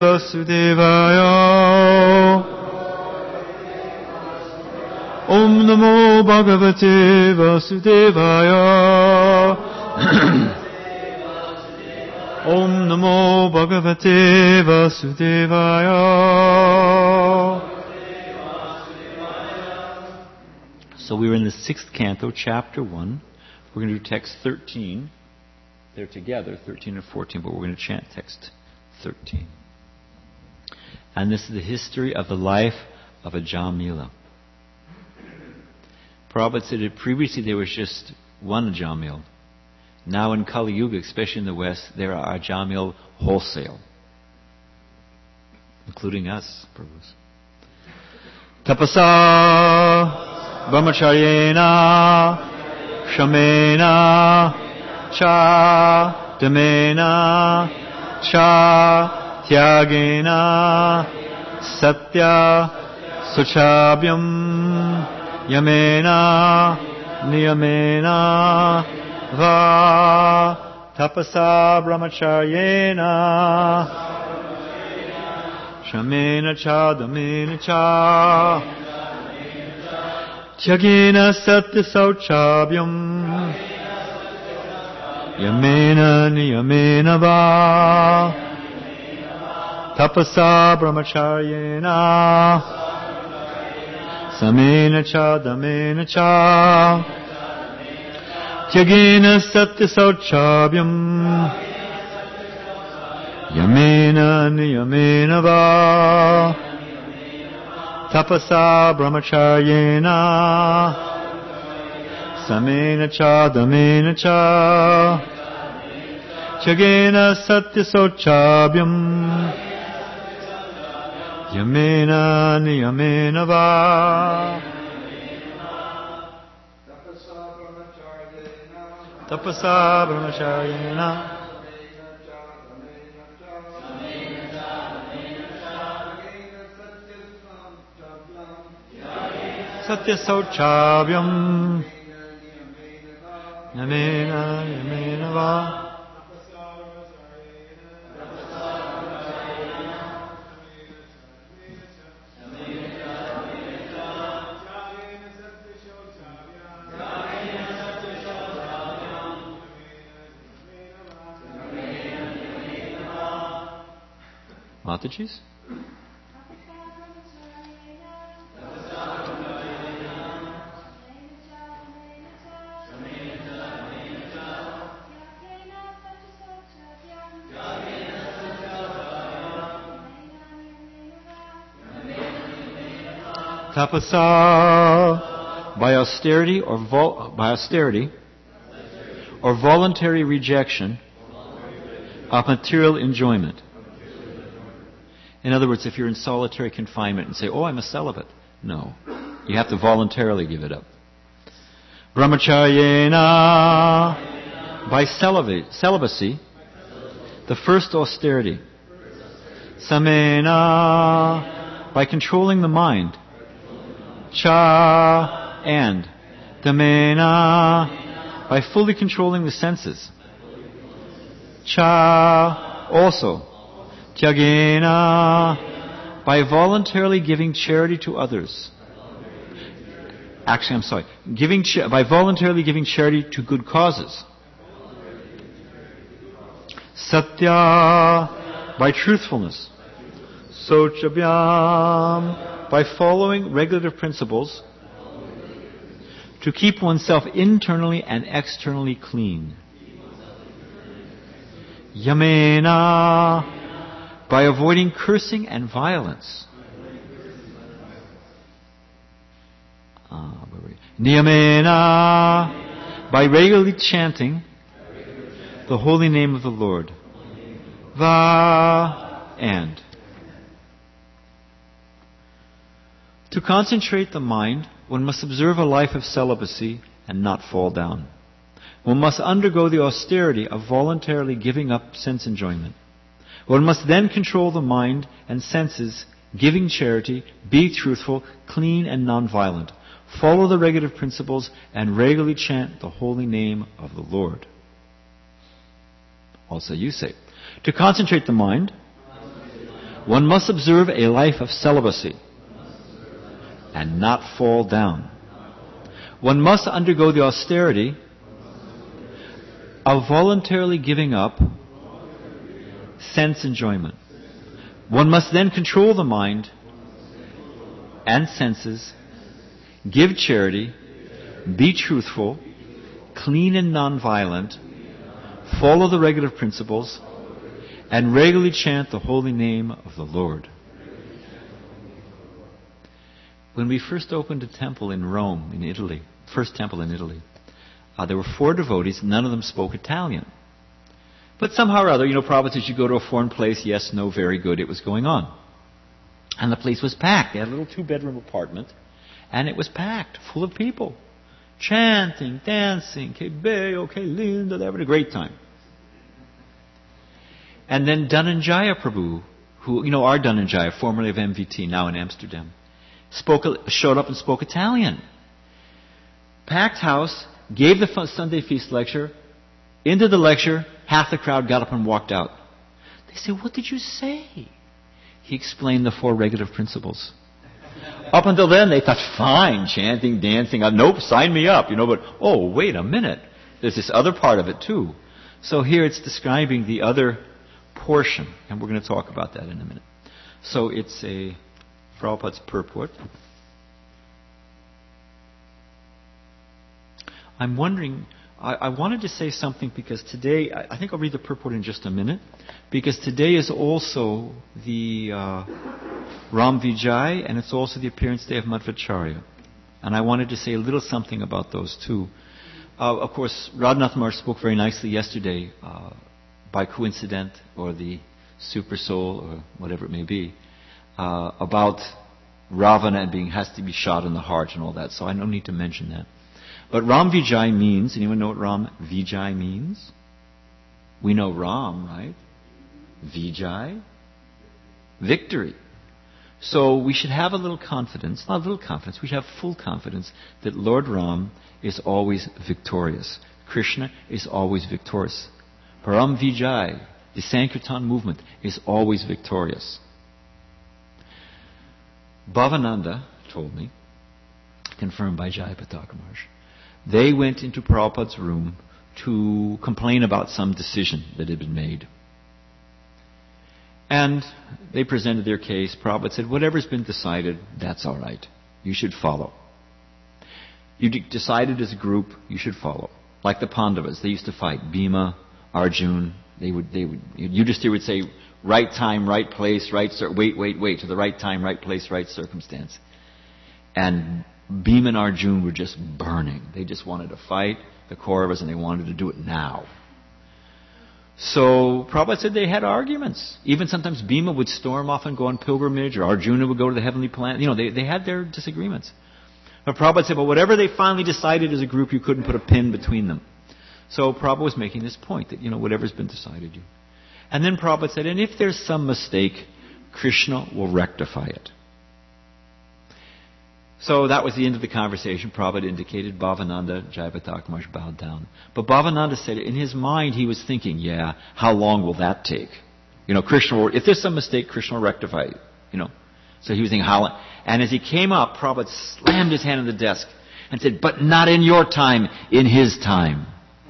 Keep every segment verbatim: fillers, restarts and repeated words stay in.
Vasudevaya. Om Namo Bhagavate Vasudevaya. Om Namo Bhagavate Vasudevaya. So we were in the sixth canto, chapter one. We're going to do text thirteen. They're together, thirteen and fourteen, but we're going to chant text thirteen. And this is the history of the life of a Jamila. Prabhupada said that previously there was just one Jamil. Now in Kali Yuga, especially in the West, there are Jamil wholesale. Including us, Prabhupada. Tapasa brahmacharyena shamena cha damena cha Tyagena Satya Suchabhyam Yamena Niyamena Va Tapasa Brahmacharyena Shamena Cha Damena Cha Tyagena Satya Suchabhyam Yamena Niyamena Va Tapasa brahmacharyena Samena cha damena cha Tyagena satya sauchabhyam Yamena niyamena va Tapasa brahmacharyena Samena cha damena cha Tyagena satya sauchabhyam Yamena niyamena va Tapasa brahmacharyena Satya sauchabhyam Yamena niyamena va Mataji's? Tapasa by austerity or vol- by austerity or voluntary rejection of material enjoyment. In other words, if you're in solitary confinement and say, oh, I'm a celibate. No. You have to voluntarily give it up. Brahmacharyena, by celibacy, the first austerity. Samena, by controlling the mind. Cha, and. Damena, by fully controlling the senses. Cha, also. Tyagena, by voluntarily giving charity to others. Actually, I'm sorry. Giving cha- by voluntarily giving charity to good causes. Satya, by truthfulness. Sociabhyam, by following regulative principles to keep oneself internally and externally clean. Yamena, by avoiding cursing and violence. Ah, Niyamena, by regularly chanting the holy name of the Lord. Va, and. To concentrate the mind, one must observe a life of celibacy and not fall down. One must undergo the austerity of voluntarily giving up sense enjoyment. One must then control the mind and senses, giving charity, be truthful, clean and non-violent. Follow the regulative principles and regularly chant the holy name of the Lord. Also you say, to concentrate the mind, One must observe a life of celibacy and not fall down. One must undergo the austerity of voluntarily giving up sense enjoyment. One must then control the mind and senses, give charity, be truthful, clean and non-violent, follow the regulative principles, and regularly chant the holy name of the Lord. When we first opened a temple in Rome, in Italy, first temple in Italy, uh, there were four devotees. None of them spoke Italian. But somehow or other, you know, Prabhupada says you go to a foreign place, yes, no, very good, it was going on. And the place was packed. They had a little two-bedroom apartment, and it was packed, full of people. Chanting, dancing, que bello, que lindo, they were having a great time. And then Dhananjaya Prabhu, who, you know, our Dhananjaya, formerly of M V T, now in Amsterdam, spoke, showed up and spoke Italian. Packed house, gave the Sunday feast lecture. Into the lecture, half the crowd got up and walked out. They said, "What did you say?" He explained the four regulative principles. Up until then, they thought, fine, chanting, dancing. Uh, nope, sign me up. You know, but, oh, wait a minute. There's this other part of it too. So here it's describing the other portion, and we're going to talk about that in a minute. So it's a Prabhupada's purport. I'm wondering, I, I wanted to say something because today, I, I think I'll read the purport in just a minute, because today is also the uh, Ram Vijay, and it's also the appearance day of Madhvacharya. And I wanted to say a little something about those two. Uh, of course, Radhanath Maharaj spoke very nicely yesterday, uh, by coincidence, or the super soul, or whatever it may be, uh, about Ravana and being has to be shot in the heart and all that. So I don't need to mention that. But Ram Vijay means, anyone know what Ram Vijay means? We know Ram, right? Vijay, victory. So we should have a little confidence, not a little confidence, we should have full confidence that Lord Ram is always victorious. Krishna is always victorious. Param Vijay, the Sankirtan movement, is always victorious. Bhavananda told me, confirmed by Jayapataka Maharaj, they went into Prabhupada's room to complain about some decision that had been made. And they presented their case. Prabhupada said, whatever's been decided, that's all right. You should follow. You de- decided as a group, you should follow. Like the Pandavas, they used to fight. Bhima, Arjun, they would, they would, Yudhishthira would say, right time, right place, right, cir- wait, wait, wait, to the right time, right place, right circumstance. And Bhima and Arjun were just burning. They just wanted to fight the Kauravas and they wanted to do it now. So Prabhupada said they had arguments. Even sometimes Bhima would storm off and go on pilgrimage, or Arjuna would go to the heavenly planet. You know, they, they had their disagreements. But Prabhupada said, but whatever they finally decided as a group, you couldn't put a pin between them. So Prabhupada was making this point that, you know, whatever's been decided, you. And then Prabhupada said, and if there's some mistake, Krishna will rectify it. So that was the end of the conversation. Prabhupada indicated Bhavananda, Jayapataka Maharaj bowed down. But Bhavananda said, in his mind he was thinking, yeah, how long will that take? You know, Krishna will, if there's some mistake, Krishna will rectify it. You know. So he was thinking, how long? And as he came up, Prabhupada slammed his hand on the desk and said, but not in your time, in his time.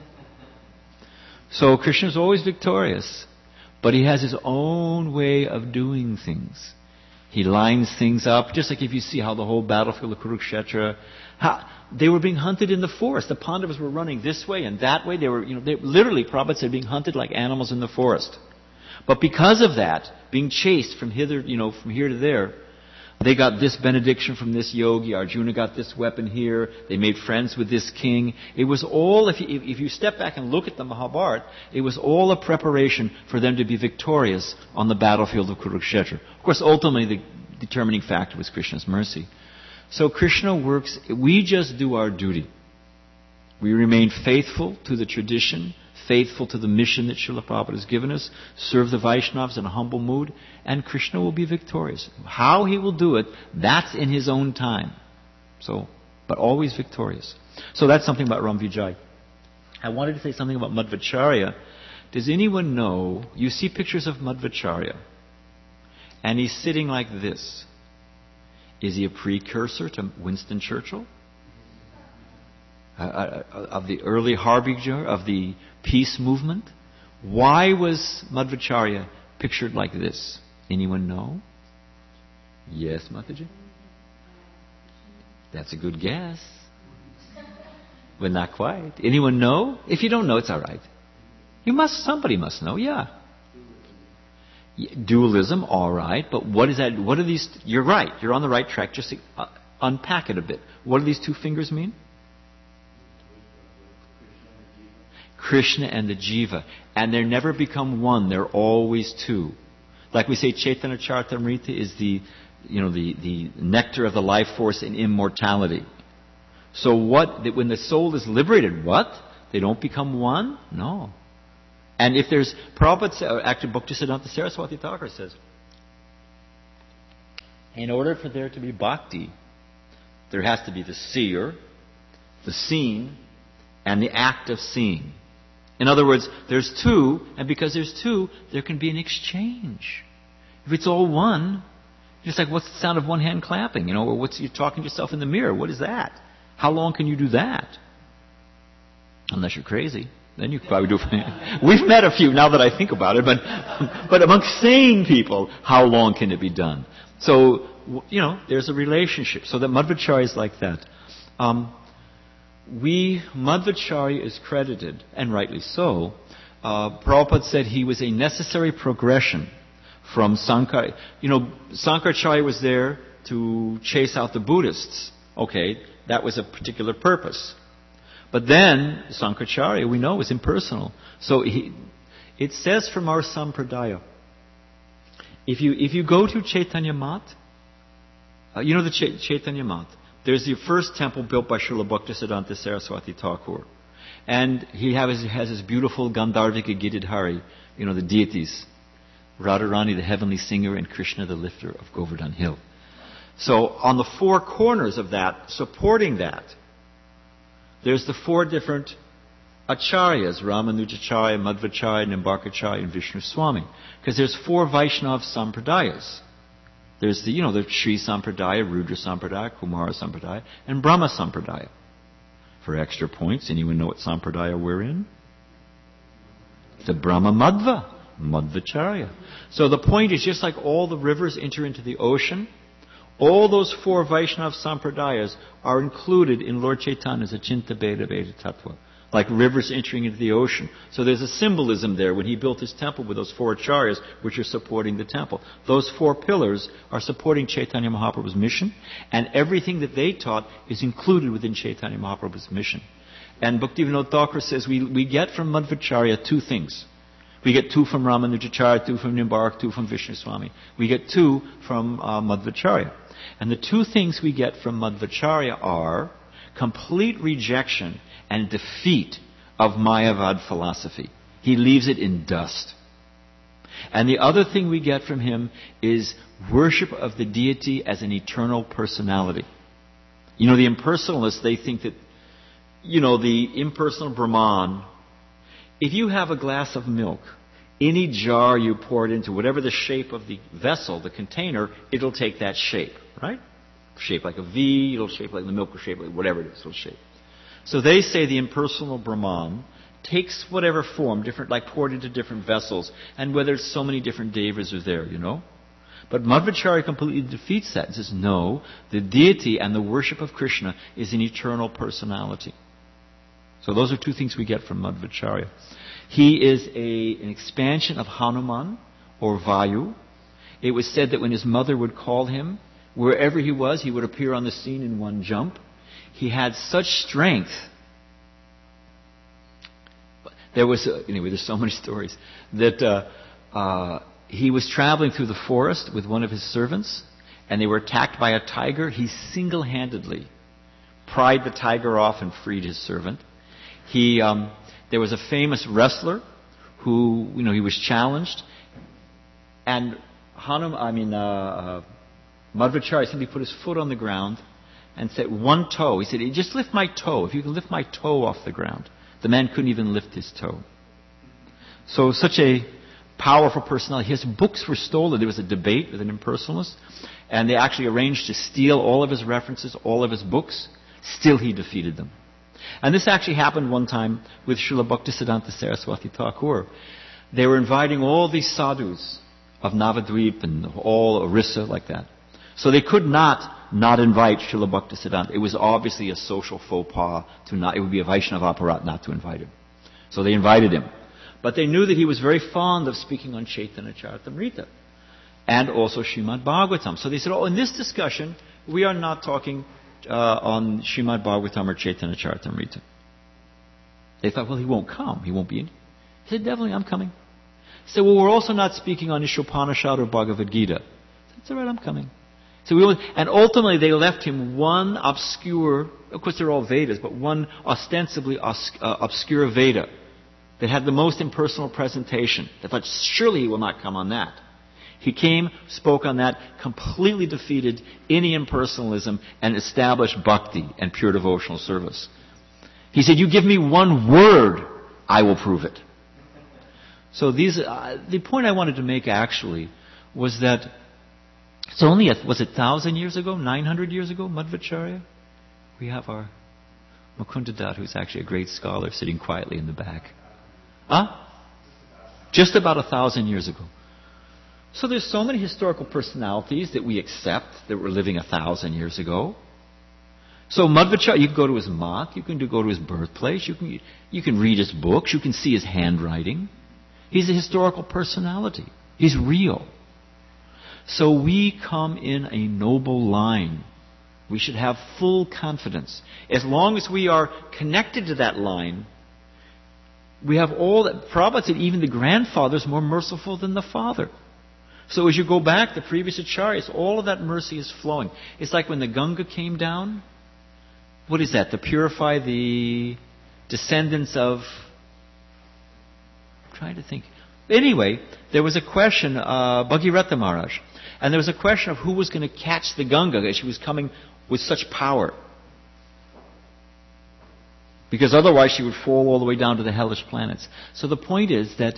So Krishna is always victorious, but he has his own way of doing things. He lines things up, just like if you see how the whole battlefield of Kurukshetra, how they were being hunted in the forest. The Pandavas were running this way and that way. They were, you know, they literally, Prabhupada said, being hunted like animals in the forest. But because of that, being chased from hither, you know, from here to there, they got this benediction from this yogi. Arjuna got this weapon here. They made friends with this king. It was all, if you, if you step back and look at the Mahabharata, it was all a preparation for them to be victorious on the battlefield of Kurukshetra. Of course, ultimately the determining factor was Krishna's mercy. So Krishna works, we just do our duty. We remain faithful to the tradition, faithful to the mission that Srila Prabhupada has given us, serve the Vaishnavas in a humble mood, and Krishna will be victorious. How he will do it, that's in his own time. So, but always victorious. So that's something about Ram Vijay. I wanted to say something about Madhvacharya. Does anyone know, you see pictures of Madhvacharya, and he's sitting like this. Is he a precursor to Winston Churchill? Uh, uh, of the early harbinger of the peace movement? Why was Madhvacharya pictured like this? Anyone know? Yes, Mataji? That's a good guess. But not quite. Anyone know? If you don't know, it's all right. You must, somebody must know, yeah. Dualism, all right, but what is that? What are these? You're right. You're on the right track. Just uh, unpack it a bit. What do these two fingers mean? Krishna and the Jiva, and they never become one. They're always two. Like we say, Chaitanya Charitamrita is the, you know, the the nectar of the life force in immortality. So what? When the soul is liberated, what? They don't become one? No. And if there's, Prabhupada, actually Bhaktisiddhanta Saraswati Thakur says, in order for there to be bhakti, there has to be the seer, the seen, and the act of seeing. In other words, there's two, and because there's two, there can be an exchange. If it's all one, just like what's the sound of one hand clapping, you know, or what's you talking to yourself in the mirror? What is that? How long can you do that? Unless you're crazy. Then you could probably do it. We've met a few now that I think about it, but but among sane people, how long can it be done? So, you know, there's a relationship. So that Madhvacharya is like that. Um, we, Madhvacharya is credited, and rightly so. Uh, Prabhupada said he was a necessary progression from Sankara. You know, Sankaracharya was there to chase out the Buddhists. Okay, that was a particular purpose. But then, Sankaracharya, we know, was impersonal. So he, it says from our Sampradaya, if you if you go to Chaitanya Mat, uh, you know the Ch- Chaitanya Mat, there's the first temple built by Srila Bhaktisiddhanta Saraswati Thakur. And he has, has his beautiful Gandharvika Giridhari, you know, the deities. Radharani, the heavenly singer, and Krishna, the lifter of Govardhan Hill. So on the four corners of that, supporting that, there's the four different acharyas, Ramanujacharya, Madhvacharya, Nimbarkacharya, and Vishnu Swami. Because there's four Vaishnava Sampradayas. There's the, you know, the Sri Sampradaya, Rudra Sampradaya, Kumara Sampradaya, and Brahma Sampradaya. For extra points, anyone know what Sampradaya we're in? The Brahma Madhva, Madhvacharya. So the point is, just like all the rivers enter into the ocean, all those four Vaishnava Sampradayas are included in Lord Chaitanya's Achinta Bheda Bheda Tattva, like rivers entering into the ocean. So there's a symbolism there when he built his temple with those four acharyas which are supporting the temple. Those four pillars are supporting Chaitanya Mahaprabhu's mission, and everything that they taught is included within Chaitanya Mahaprabhu's mission. And Bhaktivinoda Thakur says we, we get from Madhvacharya two things. We get two from Ramanujacharya, two from Nimbark, two from Vishnu Swami. We get two from uh, Madhvacharya. And the two things we get from Madhvacharya are complete rejection and defeat of Mayavad philosophy. He leaves it in dust. And the other thing we get from him is worship of the deity as an eternal personality. You know, the impersonalists, they think that, you know, the impersonal Brahman, if you have a glass of milk, any jar you pour it into, whatever the shape of the vessel, the container, it'll take that shape, right? Shape like a V, it'll shape like the milk, or shape like whatever it is, it'll shape. So they say the impersonal Brahman takes whatever form, different, like poured into different vessels, and whether it's so many different devas are there, you know. But Madhvacharya completely defeats that and says, no, the deity and the worship of Krishna is an eternal personality. So those are two things we get from Madhvacharya. He is a, an expansion of Hanuman, or Vayu. It was said that when his mother would call him, wherever he was, he would appear on the scene in one jump. He had such strength. There was, uh, anyway, there's so many stories, that uh, uh, he was traveling through the forest with one of his servants, and they were attacked by a tiger. He single-handedly pried the tiger off and freed his servant. He, um, there was a famous wrestler who, you know, he was challenged, and Hanum, I mean, uh, uh, Madhvacharya simply put his foot on the ground and said, one toe. He said, just lift my toe. If you can lift my toe off the ground. The man couldn't even lift his toe. So such a powerful personality. His books were stolen. There was a debate with an impersonalist, and they actually arranged to steal all of his references, all of his books. Still he defeated them. And this actually happened one time with Srila Bhaktisiddhanta Saraswati Thakur. They were inviting all these sadhus of Navadvip and all Orissa like that. So they could not not invite Srila Bhaktisiddhanta. It was obviously a social faux pas to not, it would be a Vaishnava aparat not to invite him. So they invited him. But they knew that he was very fond of speaking on Chaitanya Charitamrita and also Srimad Bhagavatam. So they said, oh, in this discussion, we are not talking uh, on Srimad Bhagavatam or Chaitanya Charitamrita. They thought, well, he won't come. He won't be in. He said, definitely, I'm coming. He said, well, we're also not speaking on Ishopanishad or Bhagavad Gita. That's all right, I'm coming. So we only, and ultimately they left him one obscure, of course they're all Vedas, but one ostensibly os, uh, obscure Veda that had the most impersonal presentation. They thought, surely he will not come on that. He came, spoke on that, completely defeated any impersonalism and established bhakti and pure devotional service. He said, you give me one word, I will prove it. So these, uh, the point I wanted to make actually was that it's only, a, was it one thousand years ago, nine hundred years ago, Madhvacharya? We have our Mukunda Dutt, who's actually a great scholar, sitting quietly in the back. Huh? Just about a thousand years ago. So there's so many historical personalities that we accept that were living a thousand years ago. So Madhvacharya, you can go to his mat, you can do, go to his birthplace, you can, you can read his books, you can see his handwriting. He's a historical personality. He's real. So we come in a noble line. We should have full confidence. As long as we are connected to that line, we have all that. Prabhupada said even the grandfather is more merciful than the father. So as you go back, the previous acharyas, all of that mercy is flowing. It's like when the Ganga came down. What is that? To purify the descendants of... I'm trying to think. Anyway, there was a question, uh, Bhagirath Maharaj, and there was a question of who was going to catch the Ganga as she was coming with such power. Because otherwise she would fall all the way down to the hellish planets. So the point is that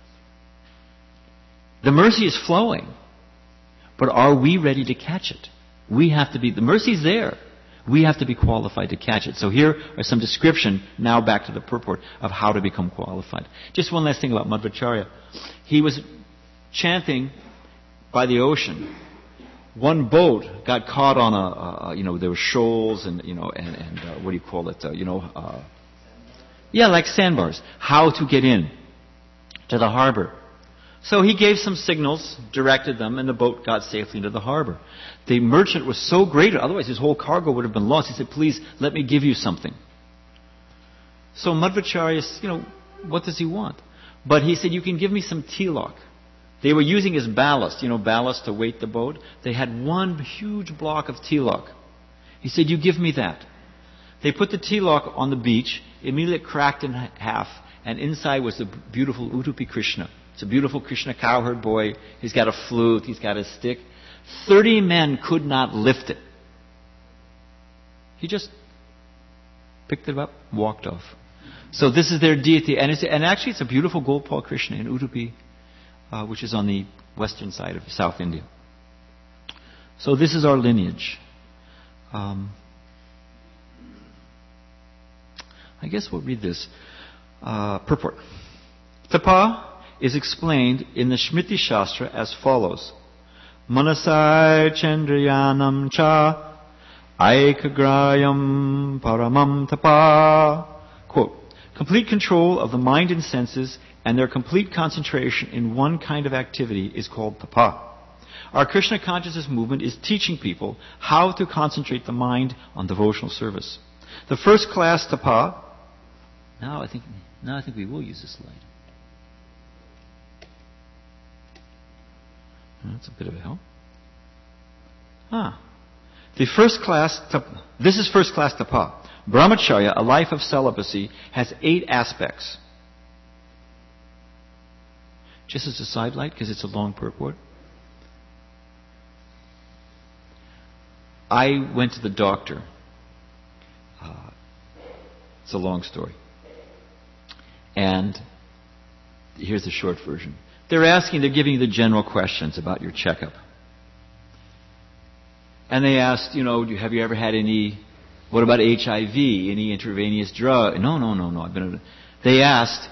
the mercy is flowing, but are we ready to catch it? We have to be, the mercy is there. We have to be qualified to catch it. So here are some description, now back to the purport, of how to become qualified. Just one last thing about Madhvacharya. He was chanting by the ocean. One boat got caught on a, uh, you know, there were shoals and, you know, and, and uh, what do you call it, uh, you know, uh, yeah, like sandbars. How to get in to the harbor. So he gave some signals, directed them, and the boat got safely into the harbor. The merchant was so great, otherwise his whole cargo would have been lost. He said, please, let me give you something. So Madhvacharya, you know, what does he want? But he said, you can give me some tilak. They were using his ballast, you know, ballast to weight the boat. They had one huge block of tilak. He said, you give me that. They put the tilak on the beach, immediately cracked in half, and inside was the beautiful Udupi Krishna. It's a beautiful Krishna cowherd boy. He's got a flute. He's got a stick. Thirty men could not lift it. He just picked it up, walked off. So this is their deity. And, it's, and actually it's a beautiful Gopal Krishna in Udupi, uh, which is on the western side of South India. So this is our lineage. Um, I guess we'll read this. Uh, purport. Tapa is explained in the Smriti Shastra as follows. Manasai Chandriyanam cha Aikagrayam Paramam Tapa. Quote, complete control of the mind and senses and their complete concentration in one kind of activity is called tapa. Our Krishna consciousness movement is teaching people how to concentrate the mind on devotional service. The first class tapa, now I think, now I think we will use this slide. That's a bit of a help. Ah. The first class, tapa, this is first class tapa. Brahmacharya, a life of celibacy, has eight aspects. Just as a sidelight, because it's a long purport. I went to the doctor. Uh, it's a long story. And here's the short version. they're asking, they're giving you the general questions about your checkup. And they asked, you know, have you ever had any, what about H I V, any intravenous drug? No, no, no, no. I've been. They asked,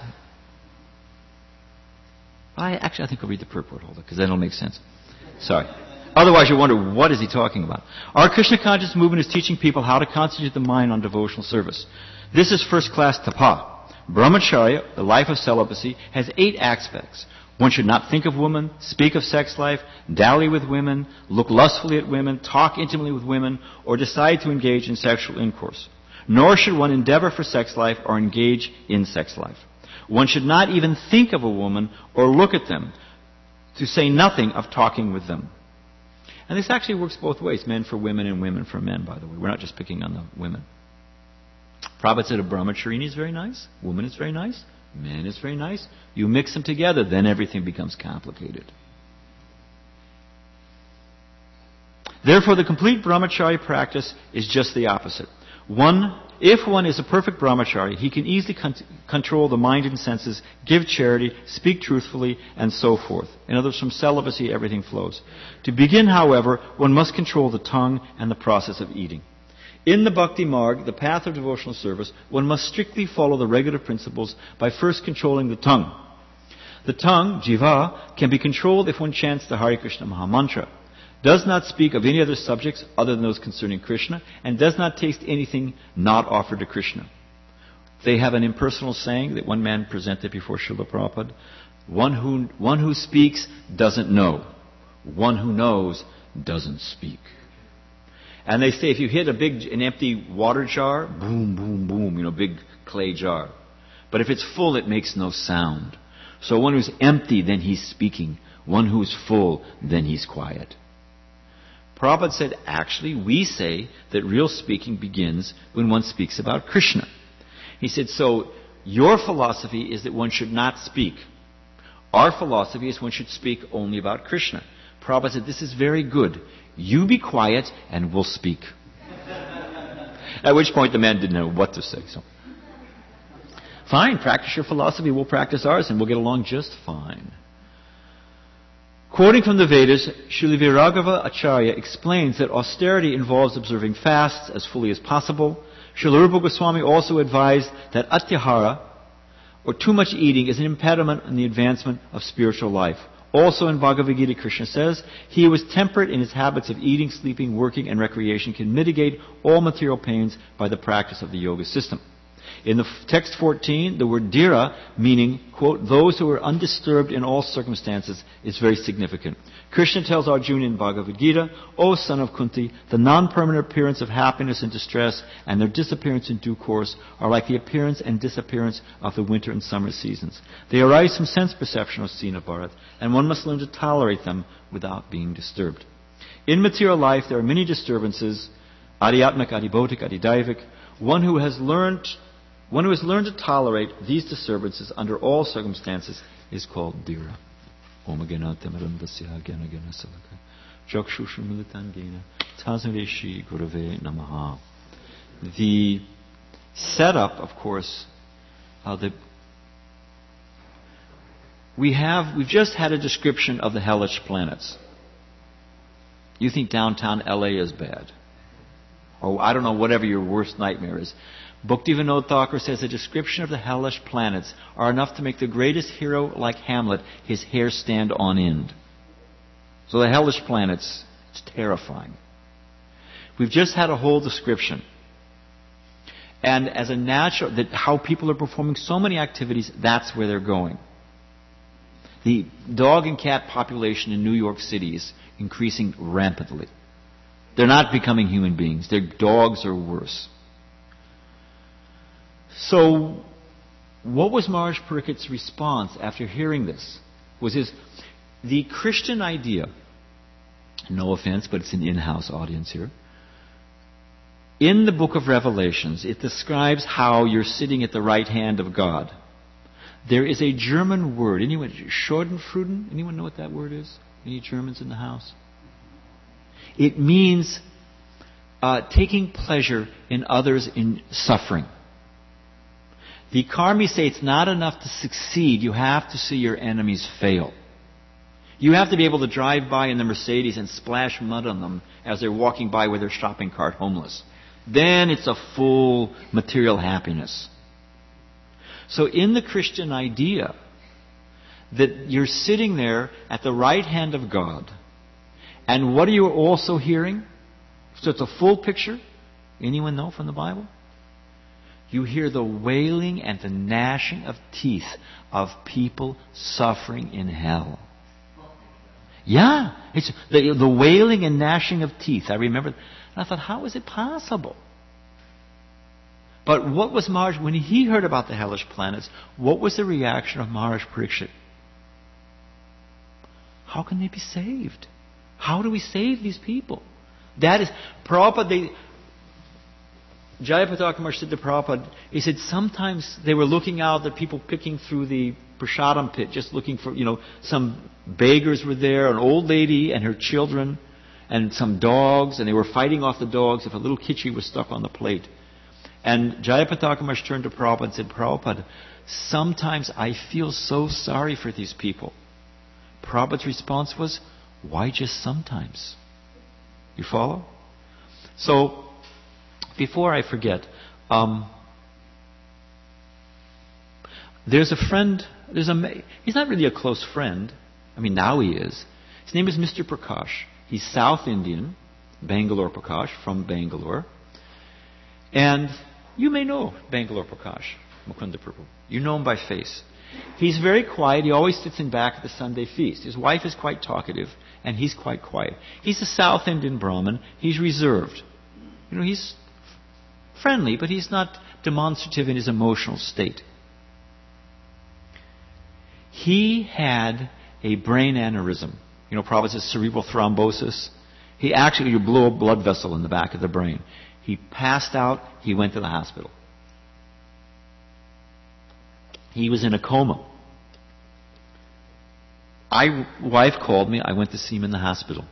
I actually, I think I'll read the purport, hold it, because then it'll make sense. Sorry. Otherwise you wonder, what is he talking about? Our Krishna conscious movement is teaching people how to concentrate the mind on devotional service. This is first class tapa. Brahmacharya, the life of celibacy, has eight aspects. One should not think of women, speak of sex life, dally with women, look lustfully at women, talk intimately with women, or decide to engage in sexual intercourse. Nor should one endeavor for sex life or engage in sex life. One should not even think of a woman or look at them, to say nothing of talking with them. And this actually works both ways, men for women and women for men, by the way. We're not just picking on the women. Prabhupada said a brahmacharini is very nice, woman is very nice, man is very nice. You mix them together, then everything becomes complicated. Therefore, the complete brahmachari practice is just the opposite. One, if one is a perfect brahmachari, he can easily con- control the mind and senses, give charity, speak truthfully, and so forth. In other words, from celibacy, everything flows. To begin, however, one must control the tongue and the process of eating. In the Bhakti Marg, the path of devotional service, one must strictly follow the regular principles by first controlling the tongue. The tongue, jiva, can be controlled if one chants the Hare Krishna Mahamantra, does not speak of any other subjects other than those concerning Krishna, and does not taste anything not offered to Krishna. They have an impersonal saying that one man presented before Srila Prabhupada. One who, one who speaks doesn't know. One who knows doesn't speak. And they say if you hit a big, an empty water jar, boom, boom, boom, you know, big clay jar. But if it's full, it makes no sound. So one who's empty, then he's speaking. One who's full, then he's quiet. Prabhupada said, actually, we say that real speaking begins when one speaks about Krishna. He said, so your philosophy is that one should not speak. Our philosophy is one should speak only about Krishna. Prabhupada said, this is very good. You be quiet and we'll speak. At which point the man didn't know what to say. So, fine, practice your philosophy, we'll practice ours, and we'll get along just fine. Quoting from the Vedas, Srila Viragava Acharya explains that austerity involves observing fasts as fully as possible. Srila Rupa Goswami also advised that atyahara, or too much eating, is an impediment in the advancement of spiritual life. Also in Bhagavad Gita, Krishna says, he who is temperate in his habits of eating, sleeping, working, and recreation can mitigate all material pains by the practice of the yoga system. In the text fourteen, the word dhira, meaning, quote, those who are undisturbed in all circumstances, is very significant. Krishna tells Arjuna in Bhagavad Gita, O son of Kunti, the non-permanent appearance of happiness and distress and their disappearance in due course are like the appearance and disappearance of the winter and summer seasons. They arise from sense perception, O Sina Bharat, and one must learn to tolerate them without being disturbed. In material life, there are many disturbances, adhyatmic, adhibhotic, adhidaivik. One who has learned One who has learned to tolerate these disturbances under all circumstances is called dhira. Om Ganata Marandasya Gyana Gyana Salaka Jakshusha Militangena Tazareshi Gurave Namaha. The setup, of course, uh, the we have we've just had a description of the hellish planets. You think downtown L A is bad. Or I don't know, whatever your worst nightmare is. Bhaktivinoda Thakur says a description of the hellish planets are enough to make the greatest hero like Hamlet, his hair stand on end. So the hellish planets, it's terrifying. We've just had a whole description. And as a natural, that how people are performing so many activities, that's where they're going. The dog and cat population in New York City is increasing rampantly. They're not becoming human beings. Their dogs are worse. So, what was Maharaj Parikit's response after hearing this? Was his, the Christian idea, no offense, but it's an in-house audience here. In the book of Revelations, it describes how you're sitting at the right hand of God. There is a German word. Anyone, Schadenfreude? Anyone know what that word is? Any Germans in the house? It means uh, taking pleasure in others in suffering. The Karmis say it's not enough to succeed. You have to see your enemies fail. You have to be able to drive by in the Mercedes and splash mud on them as they're walking by with their shopping cart homeless. Then it's a full material happiness. So in the Christian idea that you're sitting there at the right hand of God, and what are you also hearing? So it's a full picture. Anyone know from the Bible? You hear the wailing and the gnashing of teeth of people suffering in hell. Yeah, it's the, the wailing and gnashing of teeth. I remember, and I thought, how is it possible? But what was Maharaj, when he heard about the hellish planets, what was the reaction of Maharaj Parikshit? How can they be saved? How do we save these people? That is, Prabhupada, they, Jayapataka Maharaj said to Prabhupada, he said sometimes they were looking out at people picking through the prasadam pit, just looking for, you know, some beggars were there, an old lady and her children, and some dogs, and they were fighting off the dogs if a little kitchi was stuck on the plate. And Jayapataka Maharaj turned to Prabhupada and said, Prabhupada, sometimes I feel so sorry for these people. Prabhupada's response was, why just sometimes? You follow? So, before I forget, um, there's a friend, there's a, he's not really a close friend. I mean, now he is. His name is Mister Prakash. He's South Indian, Bangalore Prakash, from Bangalore. And you may know Bangalore Prakash, Mukunda Prabhu. You know him by face. He's very quiet. He always sits in back at the Sunday feast. His wife is quite talkative, and he's quite quiet. He's a South Indian Brahmin. He's reserved. You know, he's friendly, but he's not demonstrative in his emotional state. He had a brain aneurysm. You know, Prabhupada says cerebral thrombosis. He actually blew a blood vessel in the back of the brain. He passed out. He went to the hospital. He was in a coma. My wife called me. I went to see him in the hospital.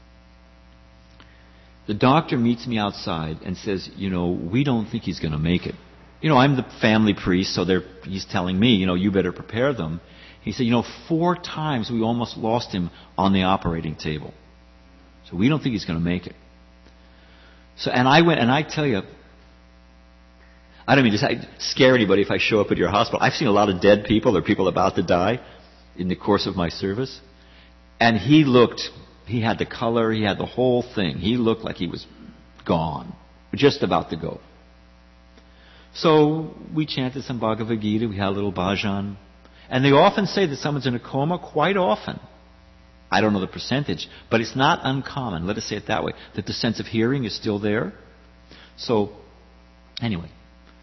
The doctor meets me outside and says, you know, we don't think he's going to make it. You know, I'm the family priest, so they're, he's telling me, you know, you better prepare them. He said, you know, four times we almost lost him on the operating table. So we don't think he's going to make it. So, and I went, and I tell you, I don't mean to scare anybody if I show up at your hospital. I've seen a lot of dead people or people about to die in the course of my service. And he looked, he had the color, he had the whole thing. He looked like he was gone, just about to go. So we chanted some Bhagavad Gita, we had a little bhajan. And they often say that someone's in a coma, quite often. I don't know the percentage, but it's not uncommon, let us say it that way, that the sense of hearing is still there. So, anyway.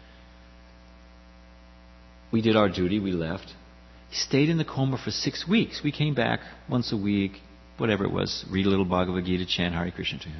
We did our duty, we left. He stayed in the coma for six weeks. We came back once a week, whatever it was, read a little Bhagavad Gita, chant Hare Krishna to him.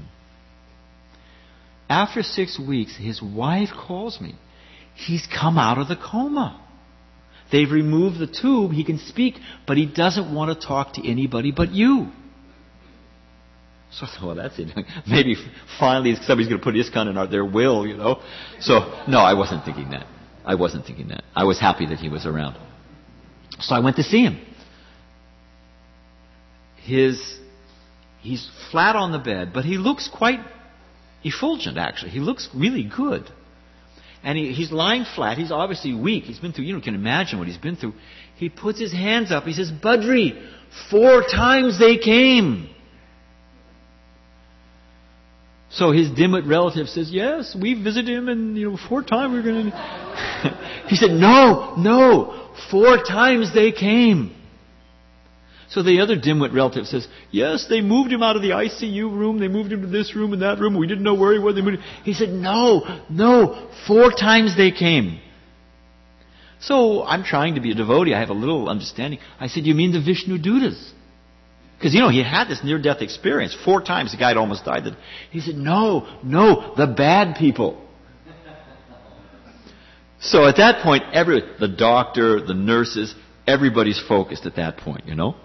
After six weeks, his wife calls me. He's come out of the coma. They've removed the tube, he can speak, but he doesn't want to talk to anybody but you. So I thought, well, that's it. Maybe finally somebody's going to put ISKCON in our, their will, you know. So, no, I wasn't thinking that. I wasn't thinking that. I was happy that he was around. So I went to see him. His, he's flat on the bed, but he looks quite effulgent, actually. He looks really good. And he, he's lying flat. He's obviously weak. He's been through, you know, you can imagine what he's been through. He puts his hands up. He says, Badri, four times they came. So his dimwit relative says, yes, we visited him and, you know, four times we we're going to... He said, no, no, four times they came. So the other dimwit relative says, yes, they moved him out of the I C U room, they moved him to this room and that room, we didn't know where he was. They moved him. He said, no, no, four times they came. So I'm trying to be a devotee, I have a little understanding. I said, you mean the Vishnu Dutas? Because, you know, he had this near-death experience. Four times the guy had almost died. He said, no, no, the bad people. So at that point, every the doctor, the nurses, everybody's focused at that point, you know.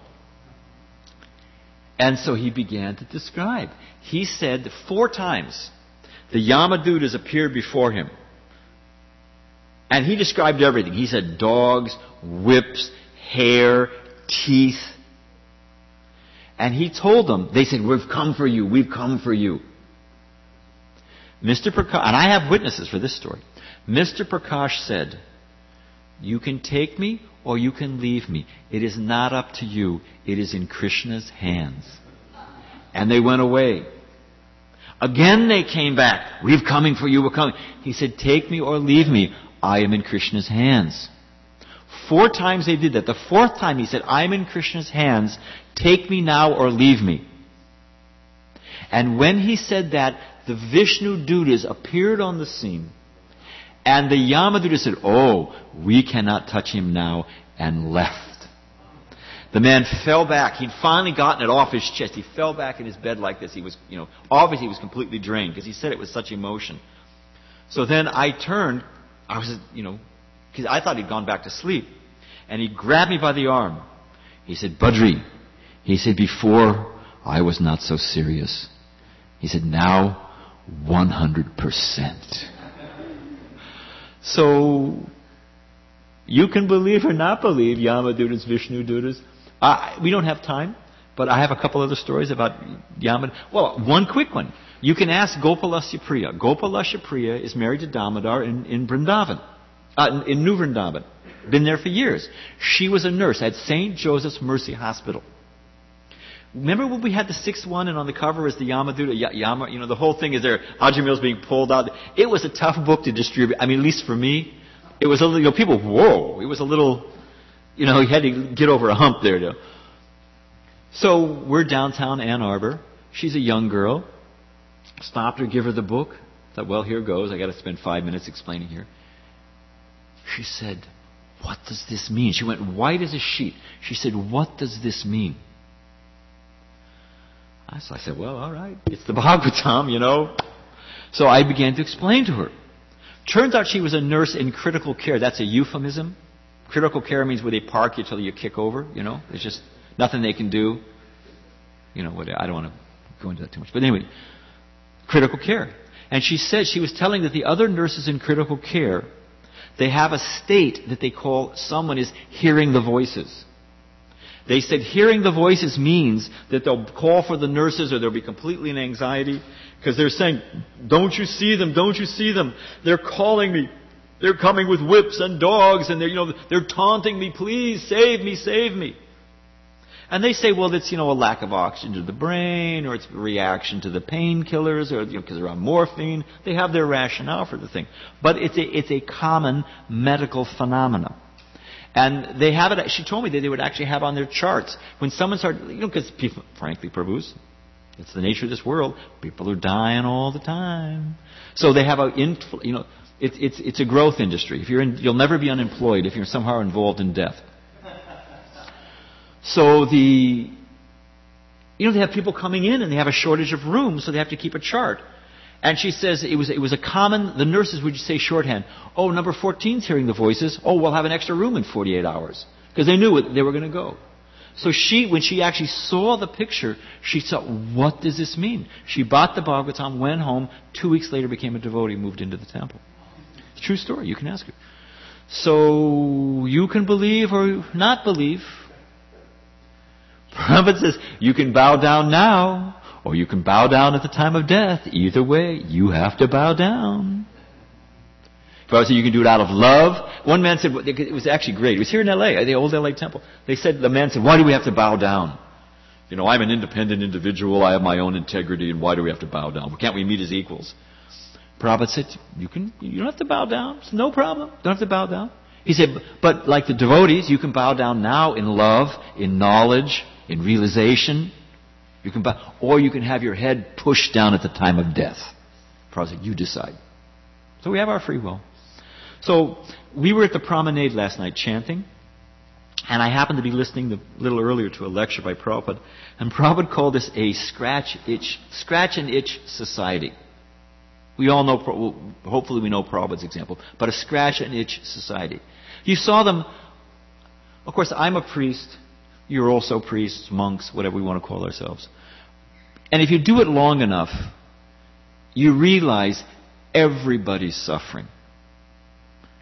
And so he began to describe. He said that four times the Yamadutas appeared before him. And he described everything. He said dogs, whips, hair, teeth. And he told them, they said, we've come for you, we've come for you. Mister Prakash, and I have witnesses for this story. Mister Prakash said, you can take me or you can leave me. It is not up to you. It is in Krishna's hands. And they went away. Again they came back. We're coming for you, we're coming. He said, take me or leave me. I am in Krishna's hands. Four times they did that. The fourth time he said, I am in Krishna's hands. Take me now or leave me. And when he said that, the Vishnu Dutas appeared on the scene. And the Yamaduta said, oh, we cannot touch him now, and left. The man fell back. He'd finally gotten it off his chest. He fell back in his bed like this. He was, you know, obviously he was completely drained because he said it with such emotion. So then I turned, I was, you know, because I thought he'd gone back to sleep. And he grabbed me by the arm. He said, Badri, he said, before I was not so serious. He said, now one hundred percent. So, you can believe or not believe Yamadutas, Vishnu Dutas. Uh, we don't have time, but I have a couple other stories about Yamad. Well, one quick one. You can ask Gopalasya Priya. Gopalasya Priya is married to Damodar in, in Vrindavan, uh, in, in New Vrindavan. Been there for years. She was a nurse at Saint Joseph's Mercy Hospital. Remember when we had the sixth one and on the cover is the Yamaduta, Yama, you know, the whole thing is there, Ajamil's being pulled out. It was a tough book to distribute. I mean, at least for me, it was a little, you know, people, whoa, it was a little, you know, you had to get over a hump there. Though. So we're downtown Ann Arbor. She's a young girl. Stopped her, give her the book. Thought, well, here goes. I got to spend five minutes explaining here. She said, what does this mean? She went white as a sheet. She said, what does this mean? So I said, well, all right. It's the Bhagavatam, you know. So I began to explain to her. Turns out she was a nurse in critical care. That's a euphemism. Critical care means where they park you till you kick over, you know. There's just nothing they can do. You know, what, I don't want to go into that too much. But anyway, critical care. And she said, she was telling that the other nurses in critical care, they have a state that they call someone is hearing the voices. They said hearing the voices means that they'll call for the nurses or they'll be completely in anxiety because they're saying, don't you see them? Don't you see them? They're calling me. They're coming with whips and dogs and they're, you know, they're taunting me. Please save me, save me. And they say, well, it's, you know, a lack of oxygen to the brain or it's a reaction to the painkillers or, you know, because they're on morphine. They have their rationale for the thing. But it's a, it's a common medical phenomenon. And they have it, she told me that they would actually have on their charts. When someone started, you know, because people, frankly, Prabhus, it's the nature of this world. People are dying all the time. So they have a, you know, it's, it's, it's a growth industry. If you're in, you'll never be unemployed if you're somehow involved in death. So the, you know, they have people coming in and they have a shortage of room, so they have to keep a chart. And she says it was it was a common, the nurses would say shorthand, oh, number fourteen's hearing the voices, oh, we'll have an extra room in forty-eight hours. Because they knew it, they were going to go. So she, when she actually saw the picture, she thought, what does this mean? She bought the Bhagavatam, went home, two weeks later became a devotee, moved into the temple. It's a true story, you can ask her. So, you can believe or not believe. Prabhupada says, you can bow down now. Or you can bow down at the time of death. Either way, you have to bow down. Prabhupada said you can do it out of love. One man said, it was actually great. It was here in L A, at the old L A temple. They said, the man said, why do we have to bow down? You know, I'm an independent individual. I have my own integrity. And why do we have to bow down? Can't we meet as equals? Prabhupada said, you can, you don't have to bow down. It's no problem. Don't have to bow down. He said, but like the devotees, you can bow down now in love, in knowledge, in realization. You can bow, or you can have your head pushed down at the time of death. Prabhupada said, you decide. So we have our free will. So we were at the promenade last night chanting, and I happened to be listening a little earlier to a lecture by Prabhupada, and Prabhupada called this a scratch itch, scratch and itch society. We all know, hopefully we know Prabhupada's example, but a scratch and itch society. You saw them, of course I'm a priest, you're also priests, monks, whatever we want to call ourselves. And if you do it long enough, you realize everybody's suffering.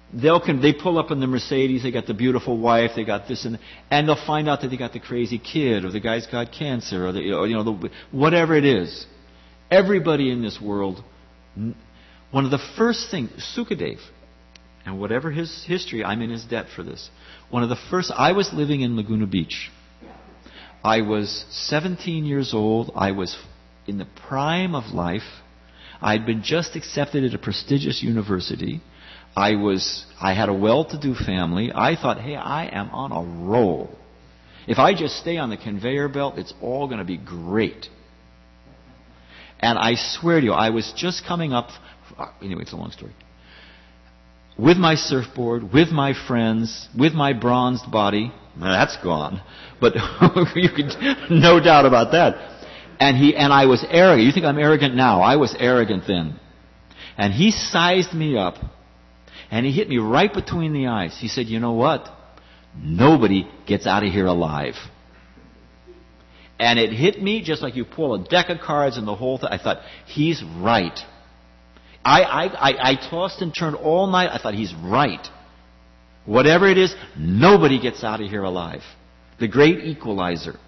They'll can they pull up in the Mercedes, they got the beautiful wife, they got this and and they'll find out that they got the crazy kid, or the guy's got cancer, or the, or, you know the, whatever it is. Everybody in this world, one of the first things, Sukadev, and whatever his history, I'm in his debt for this. One of the first, I was living in Laguna Beach. I was seventeen years old. I was in the prime of life. I'd been just accepted at a prestigious university. I was, I had a well-to-do family. I thought, hey, I am on a roll. If I just stay on the conveyor belt, it's all going to be great. And I swear to you, I was just coming up, anyway, it's a long story, with my surfboard, with my friends, with my bronzed body. Now, that's gone. But you could, no doubt about that. And he, and I was arrogant. You think I'm arrogant now? I was arrogant then. And he sized me up. And he hit me right between the eyes. He said, you know what? Nobody gets out of here alive. And it hit me just like you pull a deck of cards and the whole thing. I thought, he's right. I, I, I, I tossed and turned all night. I thought, he's right. Whatever it is, nobody gets out of here alive. The great equalizer.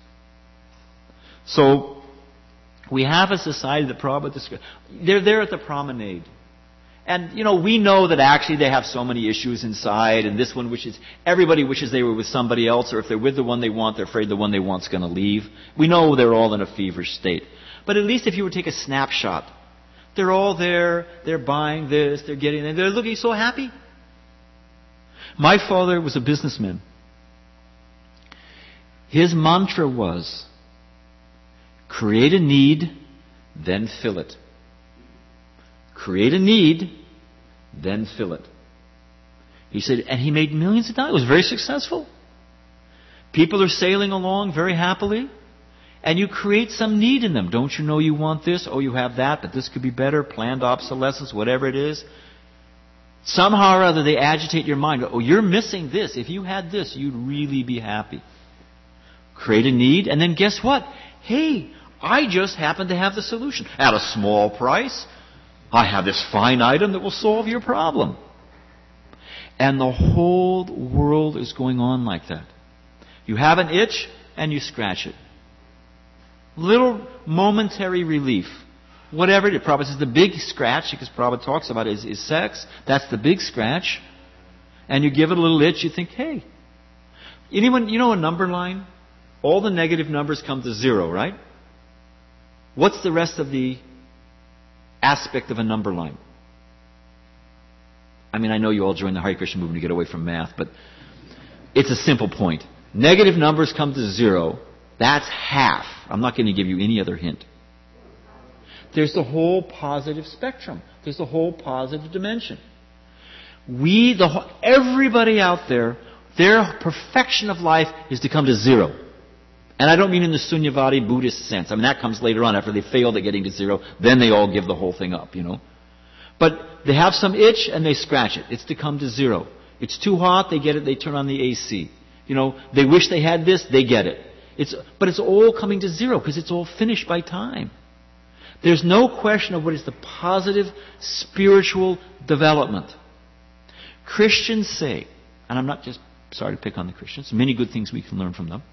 So, we have a society that probably, they're there at the promenade. And, you know, we know that actually they have so many issues inside, and this one wishes, everybody wishes they were with somebody else, or if they're with the one they want, they're afraid the one they want's going to leave. We know they're all in a feverish state. But at least if you were to take a snapshot, they're all there, they're buying this, they're getting it, they're looking so happy. My father was a businessman. His mantra was, create a need, then fill it. Create a need, then fill it. He said, and he made millions of dollars. It was very successful. People are sailing along very happily, and you create some need in them. Don't you know you want this? Oh, you have that, but this could be better. Planned obsolescence, whatever it is. Somehow or other, they agitate your mind. Oh, you're missing this. If you had this, you'd really be happy. Create a need, and then guess what? Hey, I just happen to have the solution. At a small price, I have this fine item that will solve your problem. And the whole world is going on like that. You have an itch, and you scratch it. Little momentary relief. Whatever it is. Prabhupada says the big scratch, because Prabhupada talks about it, is, is sex. That's the big scratch. And you give it a little itch, you think, hey. Anyone, you know a number line? All the negative numbers come to zero, right? What's the rest of the aspect of a number line? I mean, I know you all joined the Hare Krishna movement to get away from math, but it's a simple point. Negative numbers come to zero. That's half. I'm not going to give you any other hint. There's the whole positive spectrum. There's the whole positive dimension. We, the whole, everybody out there, their perfection of life is to come to zero. And I don't mean in the Sunyavadi Buddhist sense. I mean, that comes later on after they failed at getting to zero. Then they all give the whole thing up, you know. But they have some itch and they scratch it. It's to come to zero. It's too hot, they get it, they turn on the A C. You know, they wish they had this, they get it. It's, but it's all coming to zero because it's all finished by time. There's no question of what is the positive spiritual development. Christians say, and I'm not just sorry to pick on the Christians, many good things we can learn from them.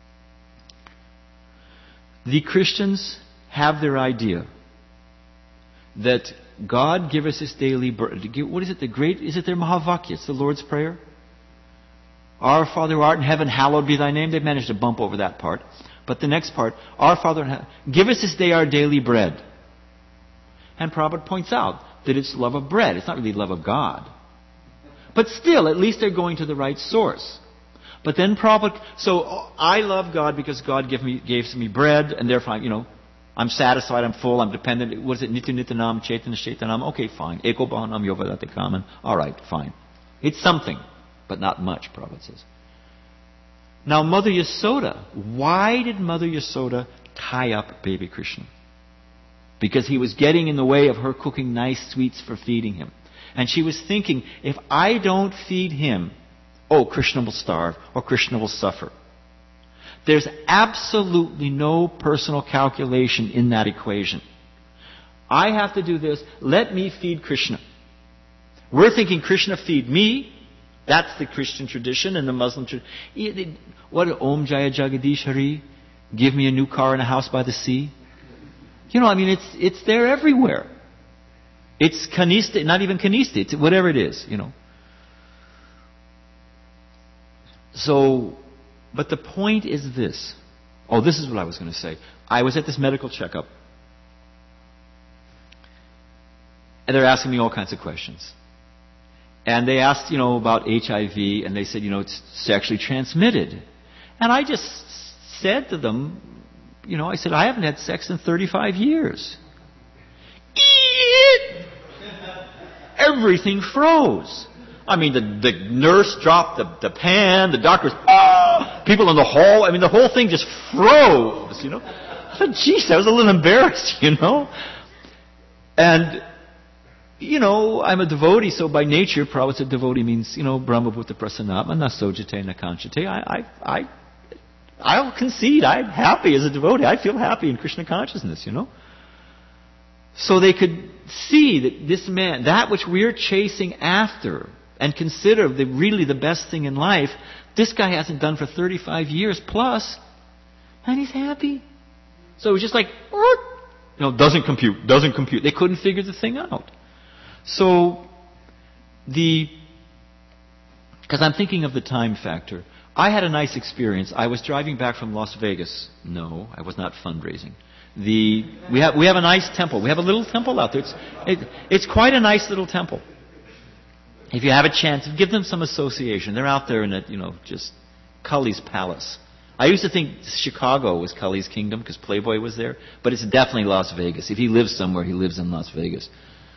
The Christians have their idea that God give us this daily bread. What is it? The great, is it their Mahavakya? It's the Lord's Prayer. Our Father who art in heaven, hallowed be thy name. They've managed to bump over that part. But the next part, our Father in heaven, give us this day our daily bread. And Prabhupada points out that it's love of bread. It's not really love of God. But still, at least they're going to the right source. But then Prabhupada, so I love God because God gave me, gave me bread, and therefore, you know, I'm satisfied, I'm full, I'm dependent. What is it? Nitya Nityanam, Chaitanya Shaitanam. Okay, fine. Eko Bhavanam Yovadate Kaman. All right, fine. It's something, but not much, Prabhupada says. Now, Mother Yasoda, why did Mother Yasoda tie up baby Krishna? Because he was getting in the way of her cooking nice sweets for feeding him. And she was thinking, if I don't feed him, oh, Krishna will starve, or Krishna will suffer. There's absolutely no personal calculation in that equation. I have to do this. Let me feed Krishna. We're thinking Krishna feed me. That's the Christian tradition and the Muslim tradition. What, Om Jaya Jagadish Hari? Give me a new car and a house by the sea. You know, I mean, it's it's there everywhere. It's kanista, not even kanista, it's whatever it is, you know. So, but the point is this. Oh, this is what I was going to say. I was at this medical checkup. And they're asking me all kinds of questions. And they asked, you know, about H I V, and they said, you know, it's sexually transmitted. And I just said to them, you know, I said, I haven't had sex in thirty-five years. Everything froze. I mean, the, the nurse dropped the, the pan, the doctor was, ah! People in the hall, I mean, the whole thing just froze, you know. I thought, geez, I was a little embarrassed, you know. And, you know, I'm a devotee, so by nature, Prabhupada said devotee means, you know, Brahma Bhuta Prasanatma, Nasojate Nakanchate. I, I, I, I'll concede, I'm happy as a devotee. I feel happy in Krishna consciousness, you know. So they could see that this man, that which we're chasing after and consider the, really the best thing in life, this guy hasn't done for thirty-five years plus, and he's happy. So it was just like, you know, doesn't compute, doesn't compute. They couldn't figure the thing out. So the, because I'm thinking of the time factor. I had a nice experience. I was driving back from Las Vegas. No, I was not fundraising. The we have we have a nice temple. We have a little temple out there. It's it, it's quite a nice little temple. If you have a chance, give them some association. They're out there in it, you know, just Kali's palace. I used to think Chicago was Kali's kingdom because Playboy was there, but it's definitely Las Vegas. If he lives somewhere, he lives in Las Vegas.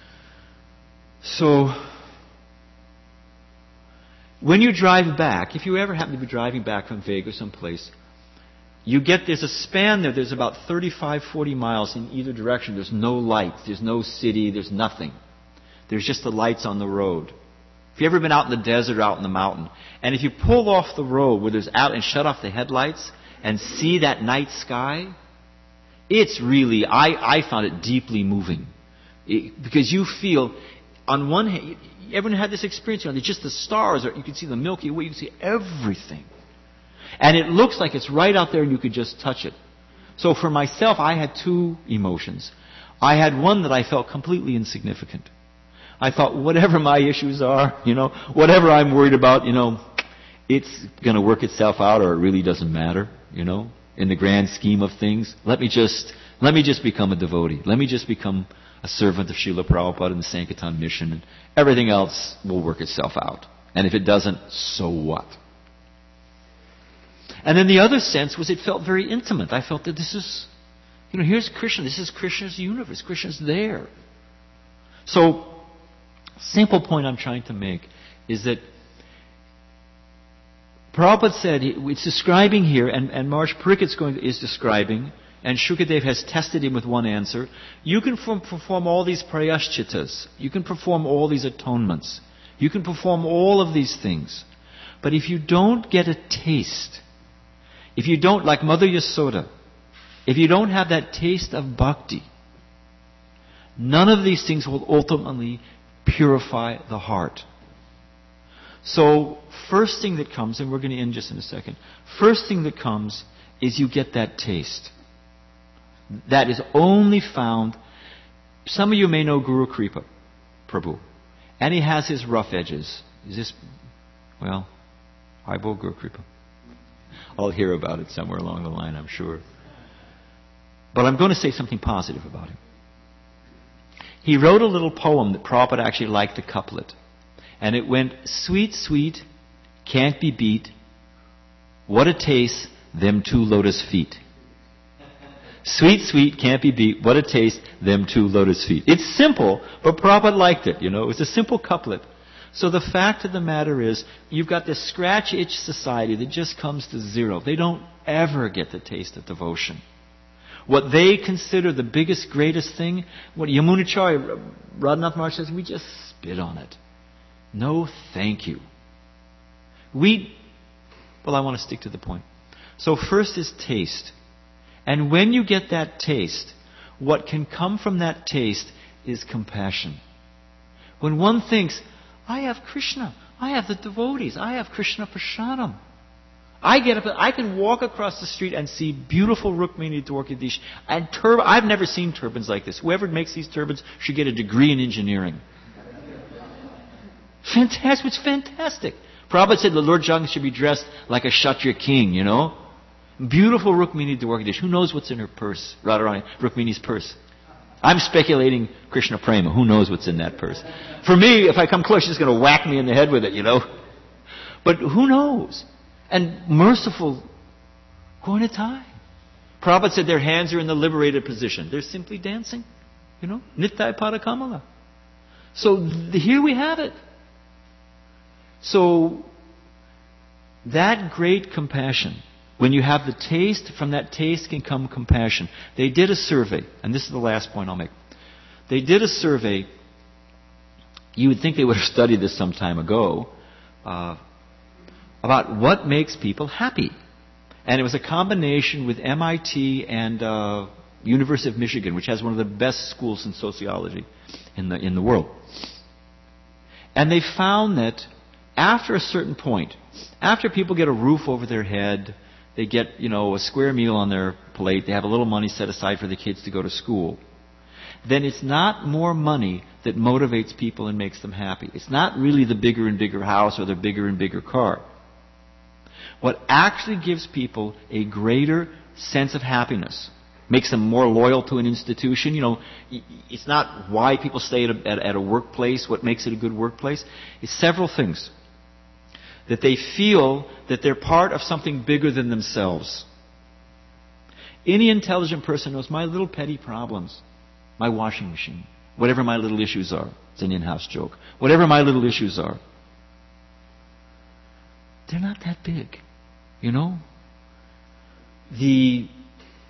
So when you drive back, if you ever happen to be driving back from Vegas someplace, you get, there's a span there, there's about thirty-five, forty miles in either direction. There's no lights, there's no city, there's nothing. There's just the lights on the road. If you've ever been out in the desert or out in the mountain, and if you pull off the road where there's out and shut off the headlights and see that night sky, it's really, I, I found it deeply moving. It, because you feel, on one hand, you ever had this experience, you know, just the stars, or you can see the Milky Way, you can see everything. And it looks like it's right out there and you could just touch it. So for myself, I had two emotions. I had one that I felt completely insignificant. I thought, whatever my issues are, you know, whatever I'm worried about, you know, it's going to work itself out, or it really doesn't matter, you know, in the grand scheme of things. Let me just, let me just become a devotee. Let me just become a servant of Srila Prabhupada and the Sankirtan mission, and everything else will work itself out. And if it doesn't, so what? And then the other sense was it felt very intimate. I felt that this is, you know, here's Krishna. This is Krishna's universe. Krishna's there. So, simple point I'm trying to make is that Prabhupada said, it's describing here, and, and Maharaj Parikit's going to, is describing, and Shukadev has tested him with one answer. You can form, perform all these prayaschittas. You can perform all these atonements. You can perform all of these things. But if you don't get a taste, if you don't, like Mother Yasoda, if you don't have that taste of bhakti, none of these things will ultimately purify the heart. So, first thing that comes, and we're going to end just in a second, first thing that comes is you get that taste. That is only found, some of you may know Guru Kripa Prabhu, and he has his rough edges. Is this, well, I will Guru Kripa. I'll hear about it somewhere along the line, I'm sure. But I'm going to say something positive about him. He wrote a little poem that Prabhupada actually liked a couplet. And it went, sweet, sweet, can't be beat. What a taste, them two lotus feet. Sweet, sweet, can't be beat. What a taste, them two lotus feet. It's simple, but Prabhupada liked it, you know. It was a simple couplet. So the fact of the matter is, you've got this scratch-itch society that just comes to zero. They don't ever get the taste of devotion. What they consider the biggest, greatest thing, what Yamunacharya, Radhanath Maharaj says, we just spit on it. No, thank you. We, well, I want to stick to the point. So first is taste. And when you get that taste, what can come from that taste is compassion. When one thinks, I have Krishna. I have the devotees. I have Krishna Prasadam. I get up, I can walk across the street and see beautiful Rukmini Dwarkadish. And tur- I've never seen turbans like this. Whoever makes these turbans should get a degree in engineering. Fantastic. It's fantastic. Prabhupada said the Lord Jagannath should be dressed like a Kshatriya king, you know. Beautiful Rukmini Dwarkadish. Who knows what's in her purse? Radharani, Rukmini's purse. I'm speculating Krishna Prema. Who knows what's in that purse? For me, if I come close, she's going to whack me in the head with it, you know. But who knows? And merciful Gauratai. Prabhupada said their hands are in the liberated position. They're simply dancing, you know. Nittai Padakamala. So th- here we have it. So that great compassion, when you have the taste, from that taste can come compassion. They did a survey, and this is the last point I'll make. They did a survey. You would think they would have studied this some time ago, uh, about what makes people happy. And it was a combination with M I T and uh, University of Michigan, which has one of the best schools in sociology in the in the world. And they found that after a certain point, after people get a roof over their head, they get, you know, a square meal on their plate, they have a little money set aside for the kids to go to school, then it's not more money that motivates people and makes them happy. It's not really the bigger and bigger house or the bigger and bigger car. What actually gives people a greater sense of happiness, makes them more loyal to an institution. You know, it's not why people stay at a, at, at a workplace, what makes it a good workplace. It's several things. That they feel that they're part of something bigger than themselves. Any intelligent person knows my little petty problems, my washing machine, whatever my little issues are. It's an in-house joke. Whatever my little issues are, they're not that big, you know. The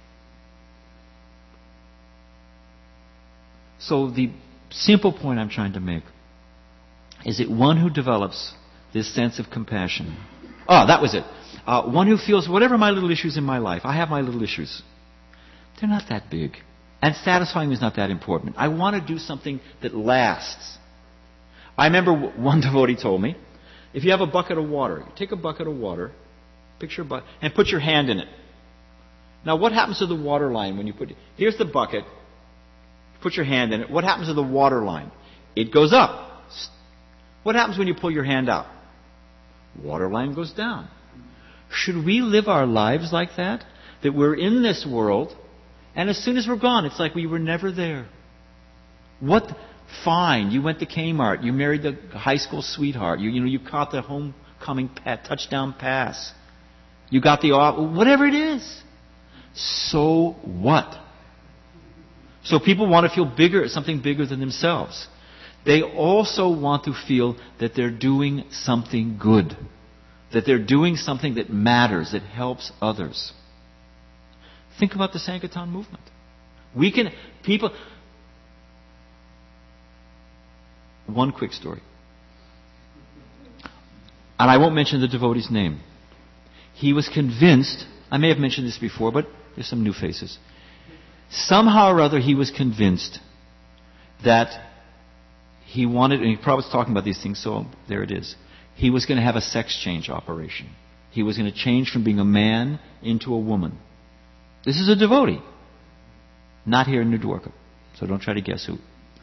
so the simple point I'm trying to make is that one who develops this sense of compassion. Oh, that was it. Uh, one who feels whatever my little issues in my life, I have my little issues. They're not that big. And satisfying is not that important. I want to do something that lasts. I remember one devotee told me, if you have a bucket of water, take a bucket of water, picture a bucket, and put your hand in it. Now what happens to the water line when you put it? Here's the bucket, put your hand in it. What happens to the water line? It goes up. What happens when you pull your hand out? Water line goes down. Should we live our lives like that? That we're in this world, and as soon as we're gone, it's like we were never there. What? Fine, you went to Kmart, you married the high school sweetheart, you, you know, you caught the homecoming pat, touchdown pass, you got the whatever it is. So what? So people want to feel bigger, something bigger than themselves. They also want to feel that they're doing something good, that they're doing something that matters, that helps others. Think about the Sankirtan movement. We can, people, one quick story. And I won't mention the devotee's name. He was convinced, I may have mentioned this before, but there's some new faces. Somehow or other he was convinced that he wanted, and he probably was talking about these things, so there it is. He was going to have a sex change operation. He was going to change from being a man into a woman. This is a devotee. Not here in New Dwarka. So don't try to guess who.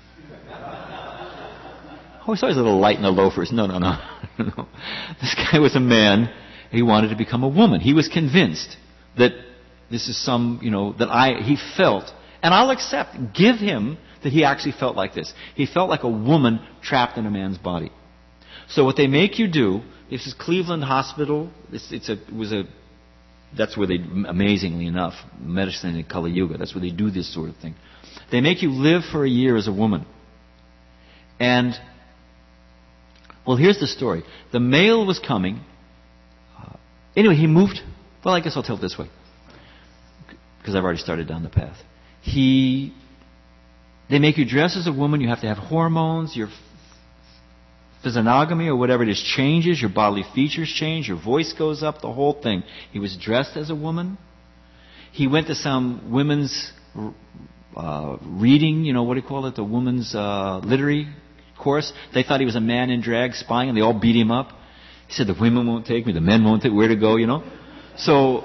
Oh, he's always a little light in the loafers. No, no, no. no. This guy was a man. He wanted to become a woman. He was convinced that this is some, you know, that I, he felt, and I'll accept, give him that he actually felt like this. He felt like a woman trapped in a man's body. So what they make you do, this is Cleveland Hospital, it's, it's a, it was a, that's where they, amazingly enough, medicine in Kali Yuga, that's where they do this sort of thing. They make you live for a year as a woman. And, well, here's the story. The male was coming. Uh, anyway, he moved. Well, I guess I'll tell it this way, because I've already started down the path. He, they make you dress as a woman. You have to have hormones. Your physiognomy or whatever it is changes. Your bodily features change. Your voice goes up. The whole thing. He was dressed as a woman. He went to some women's uh, reading. You know, what do you call it? The women's uh, literary course, they thought he was a man in drag spying, and they all beat him up. He said, the women won't take me, the men won't take me, where to go, you know? So,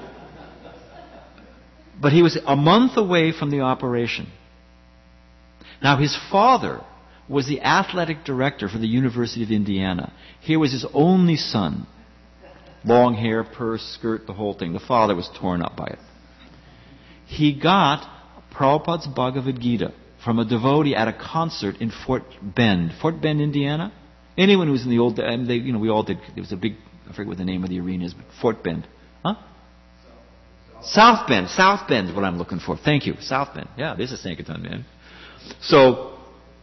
but he was a month away from the operation. Now, his father was the athletic director for the University of Indiana. Here was his only son. Long hair, purse, skirt, the whole thing. The father was torn up by it. He got Prabhupada's Bhagavad Gita from a devotee at a concert in Fort Bend. Fort Bend, Indiana? Anyone who was in the old... And they, you know, we all did... There was a big... I forget what the name of the arena is, but Fort Bend. Huh? South Bend. South Bend is what I'm looking for. Thank you. South Bend. Yeah, this is Sankirtan, man. So,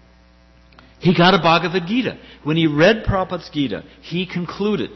he got a Bhagavad Gita. When he read Prabhupada's Gita, he concluded,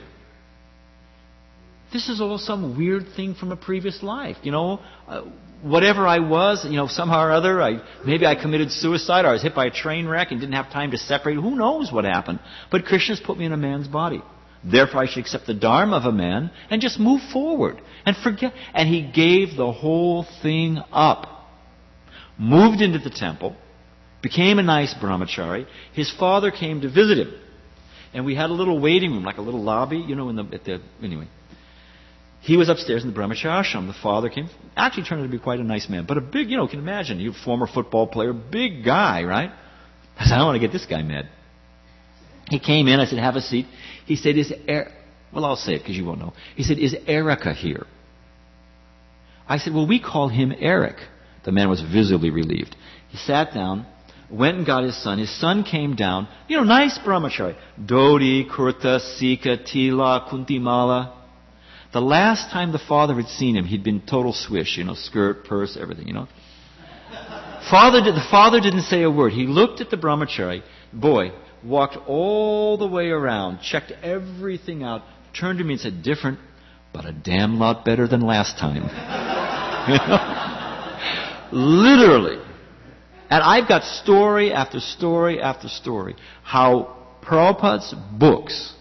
this is all some weird thing from a previous life. You know, uh, whatever I was, you know, somehow or other, I maybe I committed suicide or I was hit by a train wreck and didn't have time to separate. Who knows what happened? But Krishna's put me in a man's body. Therefore, I should accept the dharma of a man and just move forward and forget. And he gave the whole thing up. Moved into the temple. Became a nice brahmachari. His father came to visit him. And we had a little waiting room, like a little lobby, you know, in the, at the, anyway. He was upstairs in the brahmachari ashram. The father came, actually turned out to be quite a nice man, but a big, you know, you can imagine, he was a former football player, big guy, right? I said, I don't want to get this guy mad. He came in, I said, have a seat. He said, is, er-? well, I'll say it because you won't know. He said, is Erica here? I said, well, we call him Eric. The man was visibly relieved. He sat down, went and got his son. His son came down, you know, nice brahmachari. Dhoti, kurta, sika, tila, kuntimala. The last time the father had seen him, he'd been total swish, you know, skirt, purse, everything, you know. Father did, the father didn't say a word. He looked at the brahmachari, boy, walked all the way around, checked everything out, turned to me and said, different, but a damn lot better than last time. You know? Literally. And I've got story after story after story how Prabhupada's books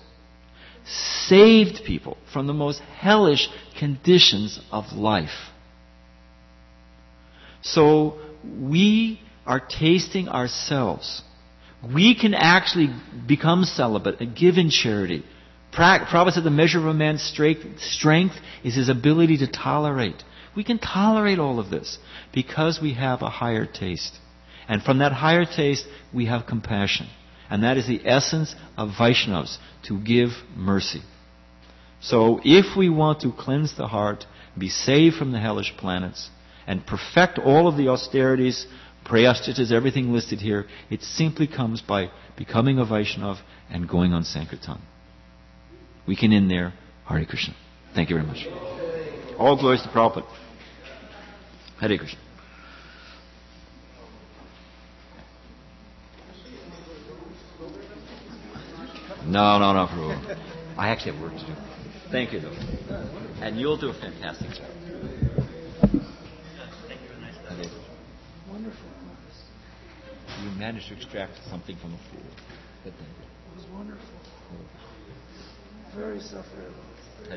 saved people from the most hellish conditions of life. So we are tasting ourselves. We can actually become celibate and give in charity. Prabhupada said the measure of a man's strength is his ability to tolerate. We can tolerate all of this because we have a higher taste. And from that higher taste, we have compassion. And that is the essence of Vaishnavas, to give mercy. So if we want to cleanse the heart, be saved from the hellish planets, and perfect all of the austerities, prayaschitas, everything listed here, it simply comes by becoming a Vaishnava and going on Sankirtan. We can end there. Hare Krishna. Thank you very much. All glories to Prabhupada. Hare Krishna. No, no, no, Prabhu. I actually have work to do. Thank you, though. And you'll do a fantastic job. Thank you. Nice study. Wonderful. You managed to extract something from a fool. It was wonderful. Very self-realized.